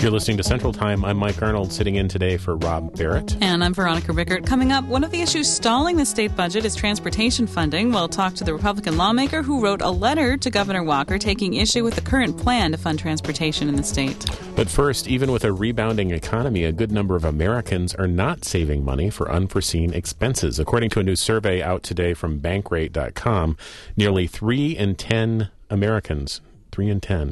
You're listening to Central Time. I'm Mike Arnold, sitting in today for Rob Barrett. And I'm Veronica Rickert. Coming up, one of the issues stalling the state budget is transportation funding. We'll talk to the Republican lawmaker who wrote a letter to Governor Walker taking issue with the current plan to fund transportation in the state. But first, even with a rebounding economy, a good number of Americans are not saving money for unforeseen expenses. According to a new survey out today from Bankrate.com, nearly 3 in 10 Americans, 3 in 10,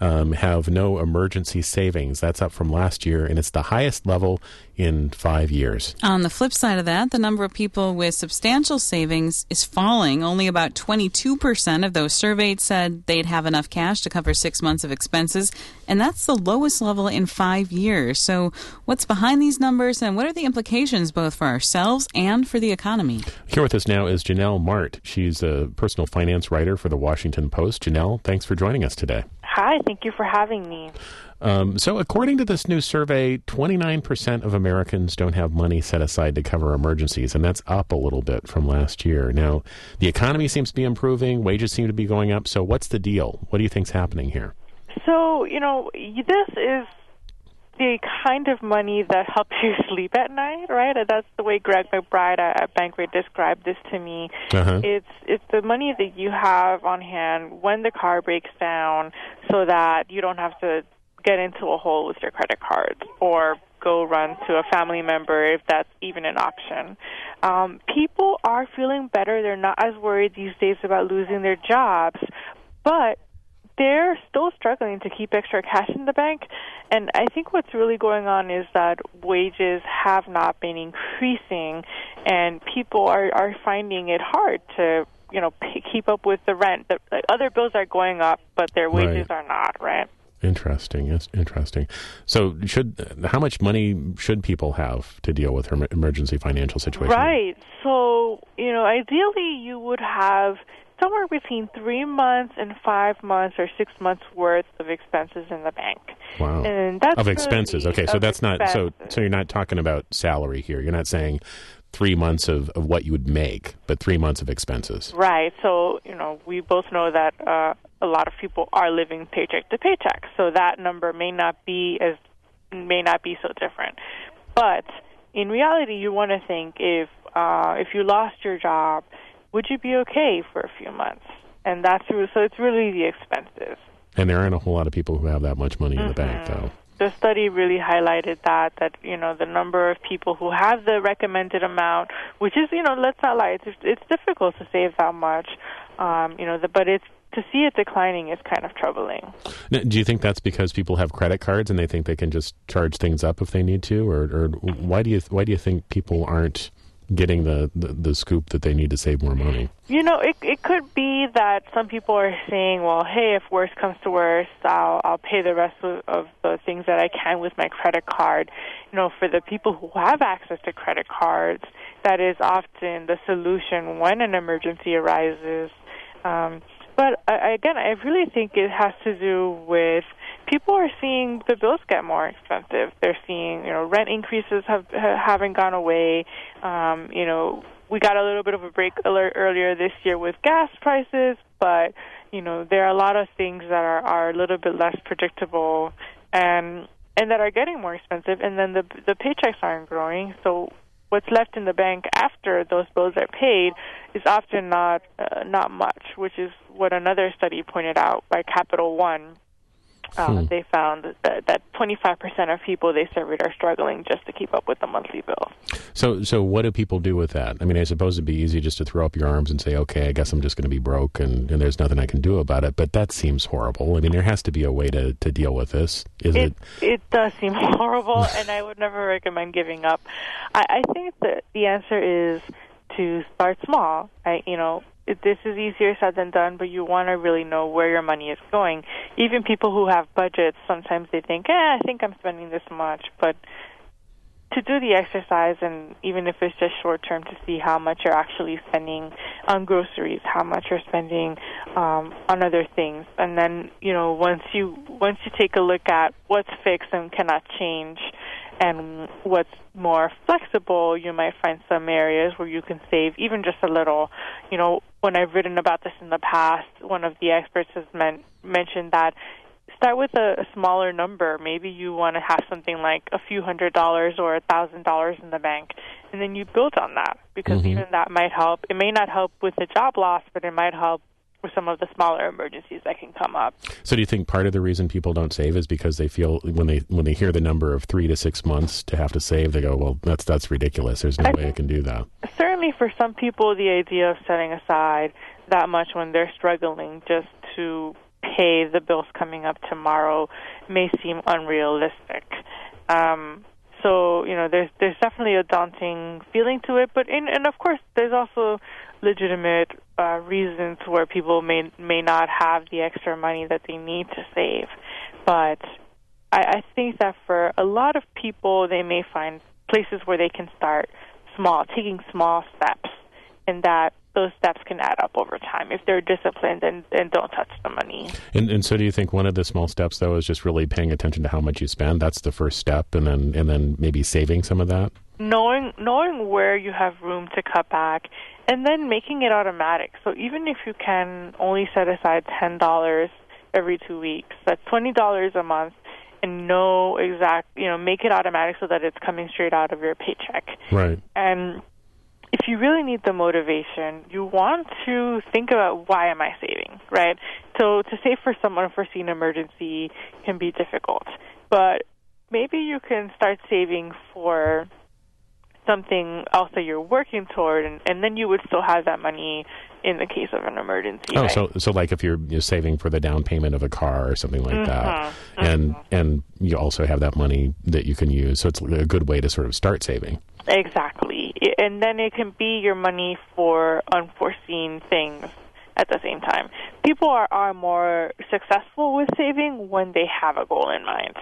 have no emergency savings. That's up from last year, and it's the highest level in 5 years. On the flip side of that, the number of people with substantial savings is falling. Only about 22% of those surveyed said they'd have enough cash to cover 6 months of expenses, and that's the lowest level in 5 years. So what's behind these numbers, and what are the implications both for ourselves and for the economy? Here with us now is Janelle Mart. She's a personal finance writer for the Washington Post. Janelle, thanks for joining us today. Hi, thank you for having me. So according to this new survey, 29% of Americans don't have money set aside to cover emergencies, and that's up a little bit from last year. Now, the economy seems to be improving, wages seem to be going up, so what's the deal? What do you think's happening here? So, this is the kind of money that helps you sleep at night, right? That's the way Greg McBride at Bankrate described this to me. Uh-huh. It's the money that you have on hand when the car breaks down so that you don't have to get into a hole with your credit cards or go run to a family member if that's even an option. People are feeling better. They're not as worried these days about losing their jobs, but they're still struggling to keep extra cash in the bank. And I think what's really going on is that wages have not been increasing, and people are finding it hard to, keep up with the rent. The other bills are going up, but their wages are not, right? Interesting. It's interesting. So how much money should people have to deal with her emergency financial situation? Right. So, ideally you would have somewhere between 3 months and 5 months or 6 months worth of expenses in the bank. Wow. And that's of expenses. Okay, so that's expenses. not so you're not talking about salary here. You're not saying 3 months of what you would make, but 3 months of expenses. Right. So, we both know that a lot of people are living paycheck to paycheck. So that number may not be so different. But in reality, you want to think if you lost your job, would you be okay for a few months? And so it's really the expenses. And there aren't a whole lot of people who have that much money in the bank, though. The study really highlighted that the number of people who have the recommended amount, which is, let's not lie, it's difficult to save that much, but to see it declining is kind of troubling. Now, do you think that's because people have credit cards and they think they can just charge things up if they need to, or why do you think people aren't getting the scoop that they need to save more money? It could be that some people are saying, well, hey, if worse comes to worse, I'll pay the rest of the things that I can with my credit card. For the people who have access to credit cards, that is often the solution when an emergency arises. But again, I really think it has to do with people are seeing the bills get more expensive. They're seeing, rent increases haven't gone away. We got a little bit of a break alert earlier this year with gas prices, but, there are a lot of things that are a little bit less predictable and that are getting more expensive, and then the paychecks aren't growing. So what's left in the bank after those bills are paid is often not much, which is what another study pointed out by Capital One. They found that 25% of people they surveyed are struggling just to keep up with the monthly bill. So what do people do with that? I mean, I suppose it'd be easy just to throw up your arms and say, okay, I guess I'm just going to be broke and there's nothing I can do about it. But that seems horrible. I mean, there has to be a way to deal with this. It does seem horrible, and I would never recommend giving up. I think that the answer is to start small. This is easier said than done, but you want to really know where your money is going. Even people who have budgets, sometimes they think, I think I'm spending this much. But to do the exercise, and even if it's just short term, to see how much you're actually spending on groceries, how much you're spending on other things. And then, once you take a look at what's fixed and cannot change, and what's more flexible, you might find some areas where you can save even just a little. When I've written about this in the past, one of the experts has mentioned that start with a smaller number. Maybe you want to have something like a few $100 or $1,000 in the bank, and then you build on that, because even that might help. It may not help with the job loss, but it might help with some of the smaller emergencies that can come up. So do you think part of the reason people don't save is because they feel when they hear the number of 3 to 6 months to have to save, they go, well, that's ridiculous. There's no way I can do that. Certainly for some people, the idea of setting aside that much when they're struggling just to pay the bills coming up tomorrow may seem unrealistic. So, there's definitely a daunting feeling to it, and of course, there's also legitimate reasons where people may not have the extra money that they need to save. But I think that for a lot of people, they may find places where they can start small, taking small steps, and that those steps can add up over time if they're disciplined and don't touch the money. And so do you think one of the small steps, though, is just really paying attention to how much you spend? That's the first step, and then maybe saving some of that? Knowing where you have room to cut back, and then making it automatic. So even if you can only set aside $10 every 2 weeks, that's $20 a month, and make it automatic so that it's coming straight out of your paycheck. Right. And if you really need the motivation, you want to think about, why am I saving, right? So to save for some unforeseen emergency can be difficult, but maybe you can start saving for something else that you're working toward, and then you would still have that money in the case of an emergency. Oh, right? so like if you're saving for the down payment of a car or something like that, and you also have that money that you can use, so it's a good way to sort of start saving. Exactly. And then it can be your money for unforeseen things at the same time. People are more successful with saving when they have a goal in mind.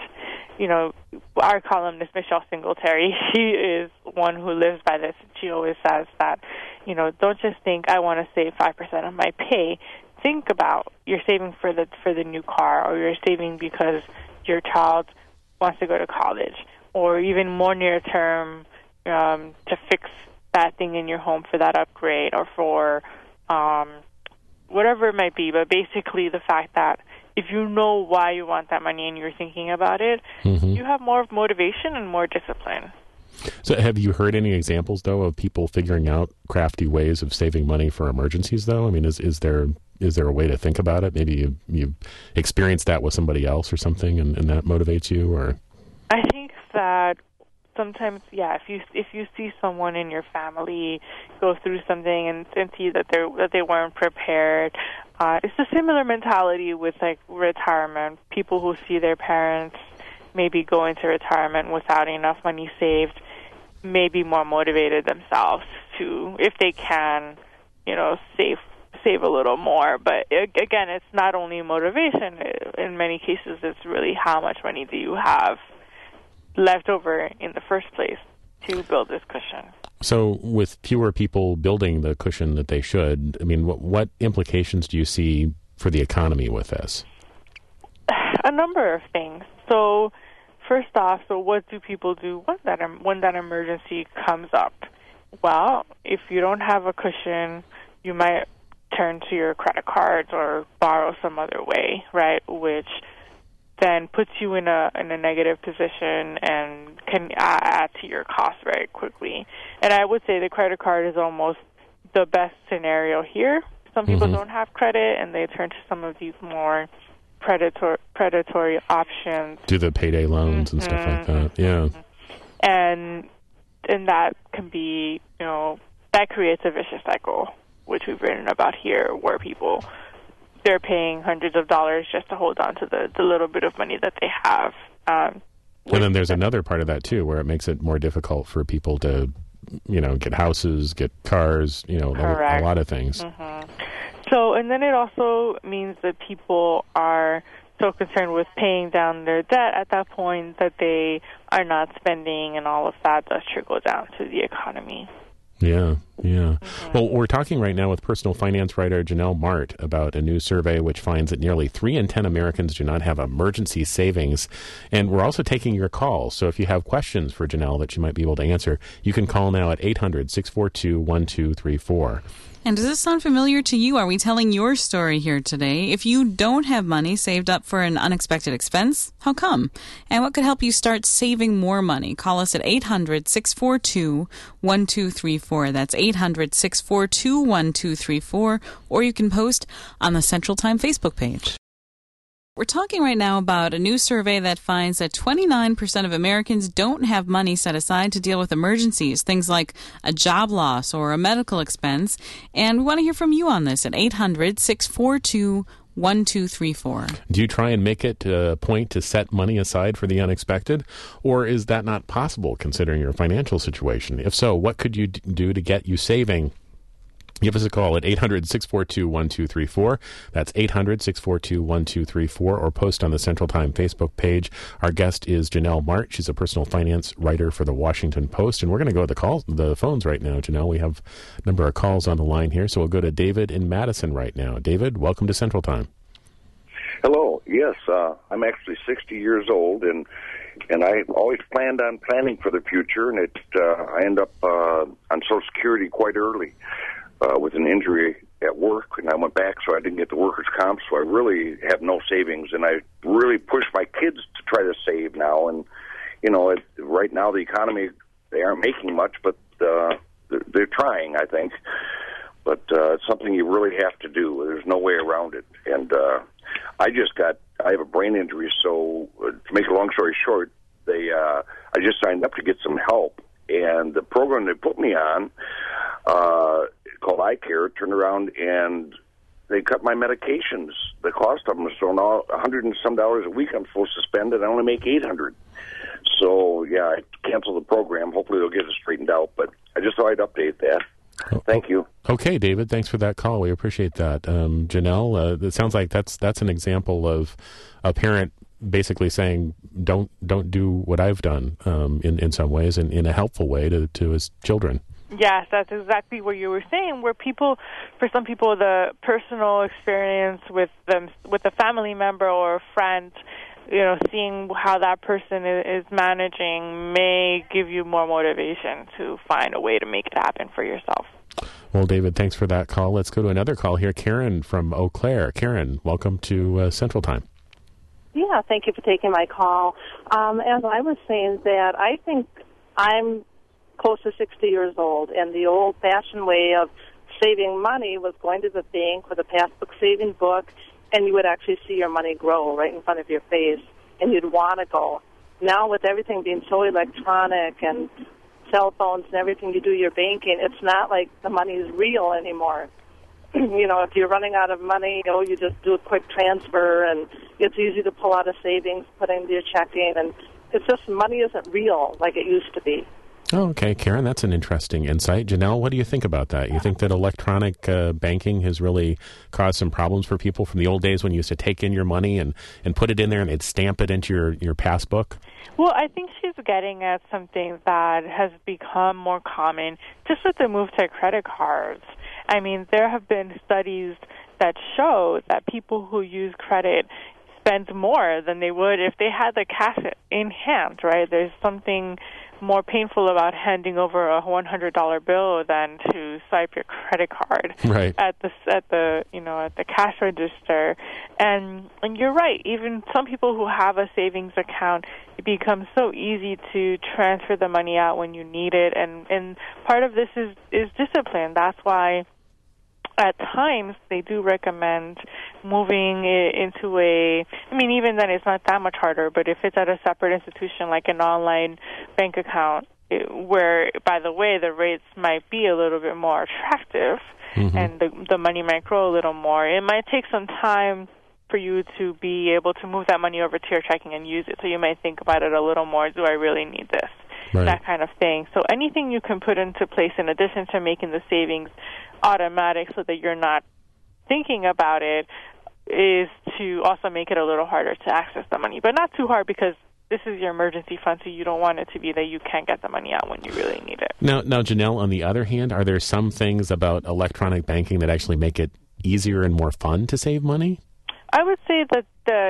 Our columnist, Michelle Singletary, she is one who lives by this. She always says that, don't just think, I want to save 5% of my pay. Think about you're saving for the new car, or you're saving because your child wants to go to college, or even more near term, to fix that thing in your home for that upgrade, or for whatever it might be. But basically the fact that if you know why you want that money and you're thinking about it, you have more motivation and more discipline. So have you heard any examples, though, of people figuring out crafty ways of saving money for emergencies, though? I mean, is there a way to think about it? Maybe you've experienced that with somebody else or something, and that motivates you? Or I think that sometimes, if you see someone in your family go through something and see that they weren't prepared, it's a similar mentality with like retirement. People who see their parents maybe go into retirement without enough money saved may be more motivated themselves to, if they can, save a little more. But again, it's not only motivation. In many cases, it's really how much money do you have left over in the first place to build this cushion. So with fewer people building the cushion that they should, I mean, what implications do you see for the economy with this? A number of things. So first off, what do people do when that emergency comes up? Well, if you don't have a cushion, you might turn to your credit cards or borrow some other way, right, which then puts you in a negative position and can add to your costs very quickly. And I would say the credit card is almost the best scenario here. Some people don't have credit, and they turn to some of these more predatory options. Do the payday loans and stuff like that, yeah. And that can be, that creates a vicious cycle, which we've written about here, where they're paying hundreds of dollars just to hold on to the little bit of money that they have. And then there's another part of that, too, where it makes it more difficult for people to, get houses, get cars, a lot of things. So, and then it also means that people are so concerned with paying down their debt at that point that they are not spending, and all of that does trickle down to the economy. Yeah. Well, we're talking right now with personal finance writer Janelle Mart about a new survey which finds that nearly 3 in 10 Americans do not have emergency savings. And we're also taking your calls. So if you have questions for Janelle that she might be able to answer, you can call now at 800-642-1234. And does this sound familiar to you? Are we telling your story here today? If you don't have money saved up for an unexpected expense, how come? And what could help you start saving more money? Call us at 800-642-1234. That's 800-642-1234. Or you can post on the Central Time Facebook page. We're talking right now about a new survey that finds that 29% of Americans don't have money set aside to deal with emergencies, things like a job loss or a medical expense. And we want to hear from you on this at 800-642-1234. Do you try and make it a point to set money aside for the unexpected? Or is that not possible considering your financial situation? If so, what could you do to get you saving? Give us a call at 800-642-1234. That's 800-642-1234, or post on the Central Time Facebook page. Our guest is Janelle Mart. She's a personal finance writer for the Washington Post, and we're going to go to the phones right now, Janelle. We have a number of calls on the line here, so we'll go to David in Madison right now. David, welcome to Central Time. Hello. Yes, I'm actually 60 years old, and I always planned on planning for the future, and I end up on Social Security quite early. With an injury at work, and I went back, so I didn't get the workers' comp, so I really have no savings, and I really push my kids to try to save now, and, right now the economy, they aren't making much, but they're trying, I think, but it's something you really have to do. There's no way around it, and I have a brain injury, so to make a long story short, I just signed up to get some help, and the program they put me on, called iCare, turned around and they cut my medications. The cost of them is so now $100 and some a week I'm supposed to spend, and I only make $800. So yeah, I canceled the program. Hopefully they'll get it straightened out. But I just thought I'd update that. Thank you. Okay, David. Thanks for that call. We appreciate that. Janelle, it sounds like that's an example of a parent basically saying, don't do what I've done in some ways, and in a helpful way to his children. Yes, that's exactly what you were saying, where for some people, the personal experience with a family member or a friend, seeing how that person is managing may give you more motivation to find a way to make it happen for yourself. Well, David, thanks for that call. Let's go to another call here. Karen from Eau Claire. Karen, welcome to Central Time. Yeah, thank you for taking my call. As I was saying that I think I'm close to 60 years old, and the old-fashioned way of saving money was going to the bank with a passbook saving book, and you would actually see your money grow right in front of your face, and you'd want to go. Now, with everything being so electronic and cell phones and everything you do your banking, it's not like the money is real anymore. If you're running out of money, you just do a quick transfer, and it's easy to pull out of savings, put into your checking, and it's just money isn't real like it used to be. Oh, okay, Karen, that's an interesting insight. Janelle, what do you think about that? You think that electronic banking has really caused some problems for people from the old days when you used to take in your money and put it in there and they'd stamp it into your passbook? Well, I think she's getting at something that has become more common just with the move to credit cards. I mean, there have been studies that show that people who use credit spend more than they would if they had the cash in hand, right? There's something more painful about handing over a $100 bill than to swipe your credit card at the cash register. And you're right, even some people who have a savings account, it becomes so easy to transfer the money out when you need it, and part of this is discipline. That's why at times they do recommend moving it into even then it's not that much harder, but if it's at a separate institution like an online bank account, where, by the way, the rates might be a little bit more attractive, and the money might grow a little more, it might take some time for you to be able to move that money over to your checking and use it. So you might think about it a little more. Do I really need this? Right. That kind of thing. So anything you can put into place in addition to making the savings automatic so that you're not thinking about it is to also make it a little harder to access the money. But not too hard, because this is your emergency fund, so you don't want it to be that you can't get the money out when you really need it. Now, Janelle, on the other hand, are there some things about electronic banking that actually make it easier and more fun to save money? I would say that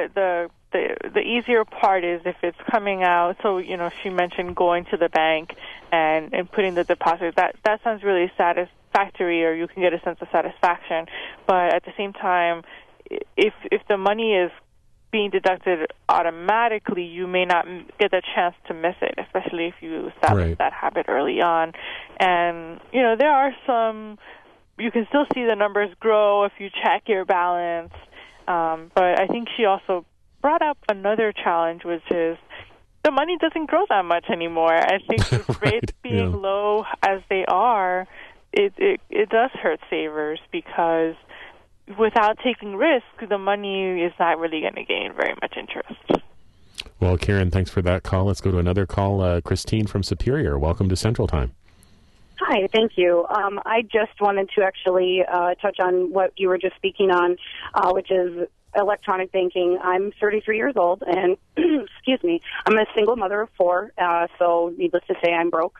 the easier part is if it's coming out. So, she mentioned going to the bank and putting the deposit. That sounds really satisfactory, or you can get a sense of satisfaction. But at the same time, if the money is being deducted automatically, you may not get the chance to miss it, especially if you establish that habit early on. And, there are you can still see the numbers grow if you check your balance. But I think she also brought up another challenge, which is the money doesn't grow that much anymore. I think with rates being low as they are, it does hurt savers, because without taking risk, the money is not really going to gain very much interest. Well, Karen, thanks for that call. Let's go to another call. Christine from Superior, welcome to Central Time. Hi, thank you. I just wanted to actually touch on what you were just speaking on, which is electronic banking. I'm 33 years old, and excuse me, I'm a single mother of 4, so needless to say, I'm broke.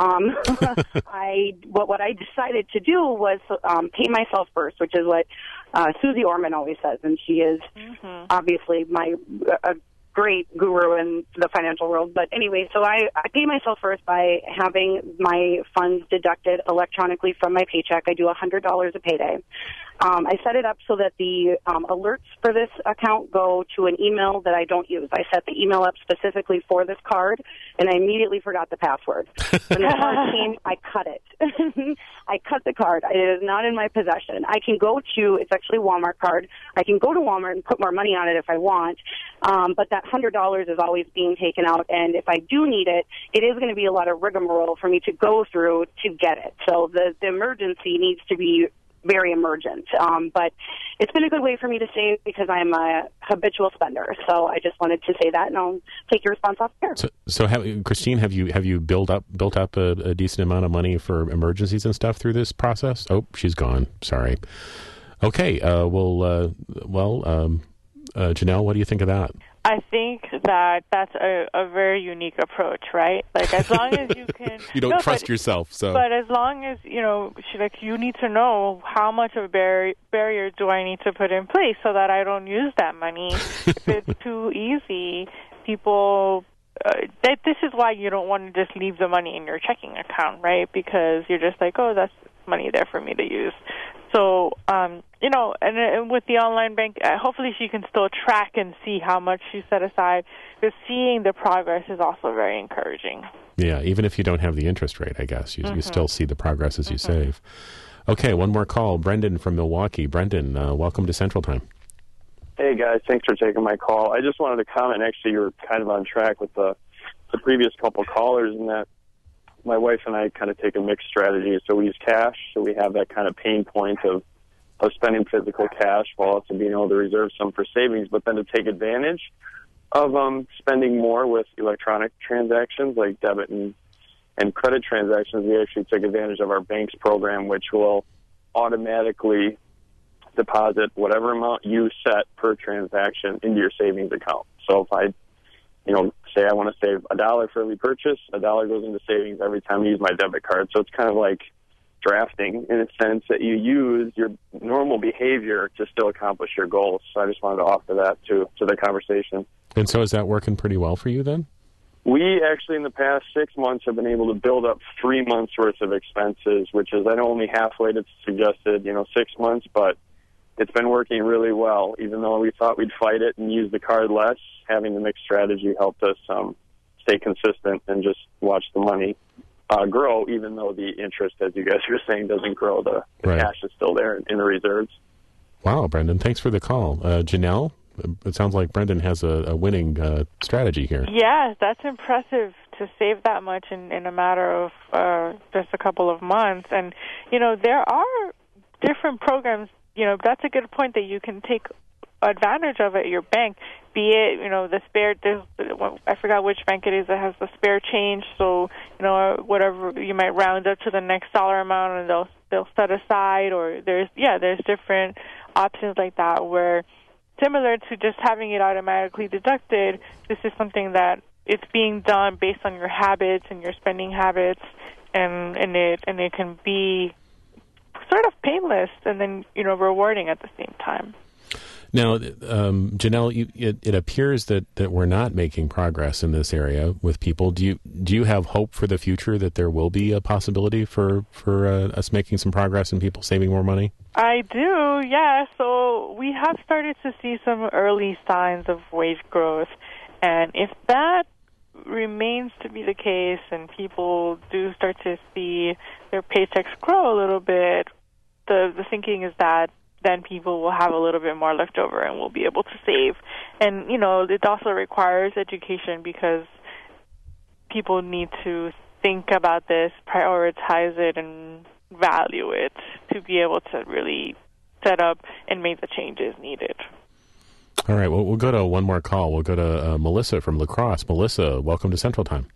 What I decided to do was pay myself first, which is what Susie Orman always says, and she is obviously a great guru in the financial world. But anyway, so I pay myself first by having my funds deducted electronically from my paycheck. I do $100 a payday. I set it up so that the alerts for this account go to an email that I don't use. I set the email up specifically for this card, and I immediately forgot the password. When the card came, I cut it. I cut the card. It is not in my possession. I can go to, it's actually a Walmart card. I can go to Walmart and put more money on it if I want, but that $100 is always being taken out, and if I do need it, it is going to be a lot of rigmarole for me to go through to get it. So the emergency needs to be very emergent. But it's been a good way for me to save because I'm a habitual spender. So I just wanted to say that, and I'll take your response off there. So Christine, have you built up a decent amount of money for emergencies and stuff through this process? Oh, she's gone. Sorry. Okay. Janelle, what do you think of that? I think that's a very unique approach, right? Like, as long as you can... you don't trust yourself, so... But as long as, you need to know how much of a barrier do I need to put in place so that I don't use that money. If it's too easy, people... this is why you don't want to just leave the money in your checking account, right? Because you're just like, oh, that's money there for me to use. So, and with the online bank, hopefully she can still track and see how much she set aside. Because seeing the progress is also very encouraging. Yeah, even if you don't have the interest rate, I guess, you still see the progress as you save. Okay, one more call. Brendan from Milwaukee. Brendan, welcome to Central Time. Hey, guys. Thanks for taking my call. I just wanted to comment. Actually, you were kind of on track with the previous couple callers in that my wife and I kind of take a mixed strategy. So we use cash, so we have that kind of pain point of spending physical cash while also being able to reserve some for savings, but then to take advantage of spending more with electronic transactions like debit and credit transactions. We actually take advantage of our bank's program, which will automatically deposit whatever amount you set per transaction into your savings account. So if I say I want to save $1 for every purchase, $1 goes into savings every time I use my debit card. So it's kind of like drafting in a sense that you use your normal behavior to still accomplish your goals. So I just wanted to offer that to the conversation. And so is that working pretty well for you then? We actually in the past 6 months have been able to build up 3 months worth of expenses, which is, I know only halfway to suggested, 6 months, but it's been working really well. Even though we thought we'd fight it and use the card less, having the mixed strategy helped us stay consistent and just watch the money grow, even though the interest, as you guys were saying, doesn't grow. The cash is still there in the reserves. Wow, Brendan, thanks for the call. Janelle, it sounds like Brendan has a winning strategy here. Yeah, that's impressive to save that much in a matter of just a couple of months. And, there are different programs. That's a good point that you can take advantage of at your bank, be it, the spare, I forgot which bank it is that has the spare change, so, whatever, you might round up to the next dollar amount and they'll set aside, or there's different options like that where, similar to just having it automatically deducted, this is something that it's being done based on your habits and your spending habits, and it can be sort of painless and then, rewarding at the same time. Now, Janelle, it appears that we're not making progress in this area with people. Do you have hope for the future that there will be a possibility for us making some progress and people saving more money? I do, yeah. So we have started to see some early signs of wage growth. And if that remains to be the case and people do start to see their paychecks grow a little bit, the thinking is that then people will have a little bit more left over and will be able to save. And, it also requires education because people need to think about this, prioritize it, and value it to be able to really set up and make the changes needed. All right, well, we'll go to one more call. We'll go to Melissa from La Crosse. Melissa, welcome to Central Time.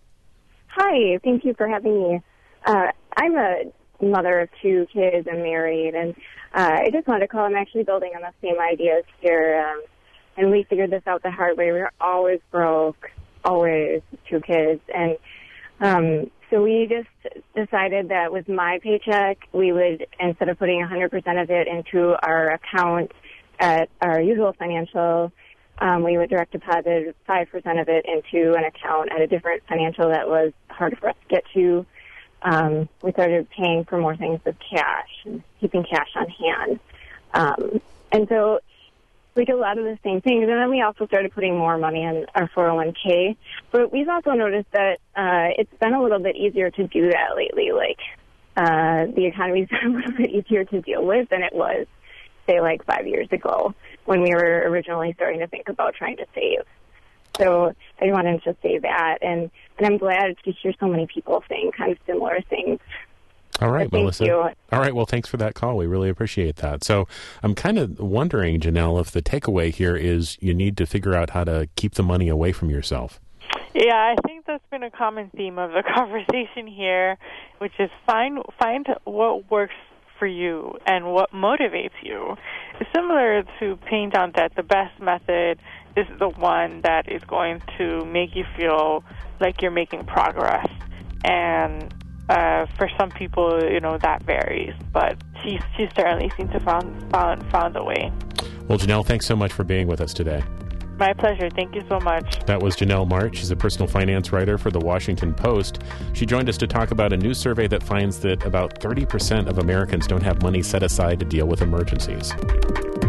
Hi, thank you for having me. I'm a mother of 2 kids. I'm married, and I just wanted to call. I'm actually building on the same ideas here, and we figured this out the hard way. We were always broke, always 2 kids, and so we just decided that with my paycheck, we would, instead of putting 100% of it into our account at our usual financial, we would direct deposit 5% of it into an account at a different financial that was hard for us to get to. We started paying for more things with cash and keeping cash on hand. And so we did a lot of the same things. And then we also started putting more money in our 401k. But we've also noticed that it's been a little bit easier to do that lately. Like, the economy's been a little bit easier to deal with than it was, say, like 5 years ago when we were originally starting to think about trying to save. So I wanted to say that, and I'm glad to hear so many people saying kind of similar things. All right, Melissa. Thank you. All right, well, thanks for that call. We really appreciate that. So I'm kind of wondering, Janelle, if the takeaway here is you need to figure out how to keep the money away from yourself. Yeah, I think that's been a common theme of the conversation here, which is find what works for you and what motivates you. It's similar to paying down debt. The best method is the one that is going to make you feel like you're making progress. And for some people, that varies. But she certainly seems to found a way. Well, Janelle, thanks so much for being with us today. My pleasure. Thank you so much. That was Janelle March. She's a personal finance writer for The Washington Post. She joined us to talk about a new survey that finds that about 30% of Americans don't have money set aside to deal with emergencies.